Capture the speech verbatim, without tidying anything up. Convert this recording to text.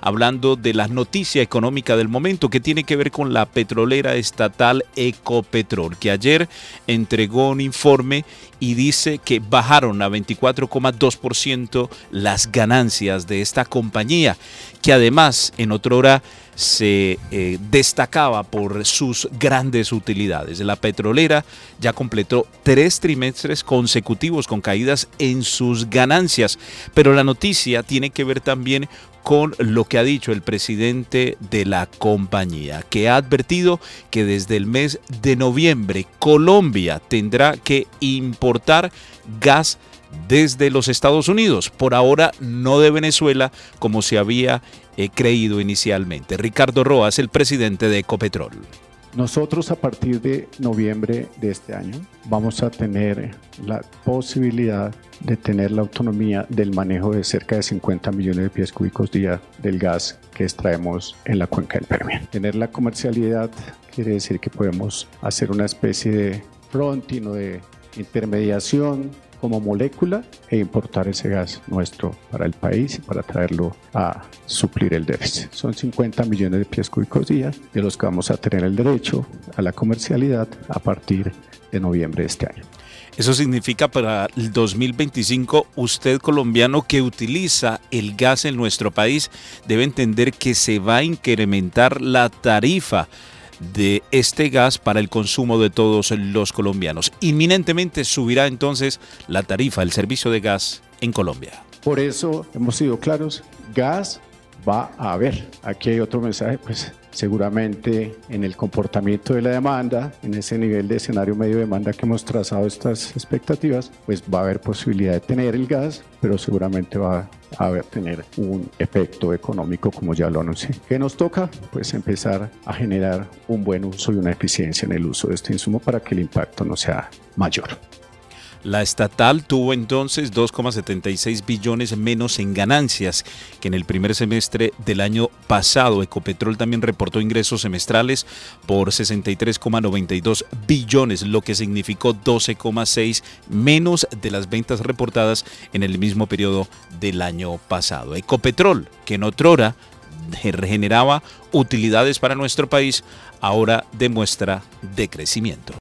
hablando de la noticia económica del momento que tiene que ver con la petrolera estatal Ecopetrol, que ayer entregó un informe y dice que bajaron a veinticuatro coma dos por ciento las ganancias de esta compañía, que además en otrora se eh, destacaba por sus grandes utilidades. La petrolera ya completó tres trimestres consecutivos con caídas en sus ganancias, pero la noticia tiene que ver también con lo que ha dicho el presidente de la compañía, que ha advertido que desde el mes de noviembre Colombia tendrá que importar gas desde los Estados Unidos, por ahora no de Venezuela como se había eh, creído inicialmente. Ricardo Rojas, el presidente de Ecopetrol. Nosotros a partir de noviembre de este año vamos a tener la posibilidad de tener la autonomía del manejo de cerca de cincuenta millones de pies cúbicos día del gas que extraemos en la cuenca del Permian. Tener la comercialidad quiere decir que podemos hacer una especie de fronting o de intermediación como molécula e importar ese gas nuestro para el país y para traerlo a suplir el déficit. Son cincuenta millones de pies cúbicos día de los que vamos a tener el derecho a la comercialidad a partir de noviembre de este año. Eso significa para el dos mil veinticinco, usted colombiano que utiliza el gas en nuestro país debe entender que se va a incrementar la tarifa de este gas para el consumo de todos los colombianos. Inminentemente subirá entonces la tarifa del servicio de gas en Colombia. Por eso hemos sido claros, gas va a haber. Aquí hay otro mensaje, pues seguramente en el comportamiento de la demanda, en ese nivel de escenario medio demanda que hemos trazado estas expectativas, pues va a haber posibilidad de tener el gas, pero seguramente va a haber tener un efecto económico como ya lo anuncié. ¿Qué nos toca? Pues empezar a generar un buen uso y una eficiencia en el uso de este insumo para que el impacto no sea mayor. La estatal tuvo entonces dos coma setenta y seis billones menos en ganancias que en el primer semestre del año pasado. Ecopetrol también reportó ingresos semestrales por sesenta y tres coma noventa y dos billones, lo que significó doce coma seis menos de las ventas reportadas en el mismo periodo del año pasado. Ecopetrol, que en otrora generaba utilidades para nuestro país, ahora demuestra decrecimiento.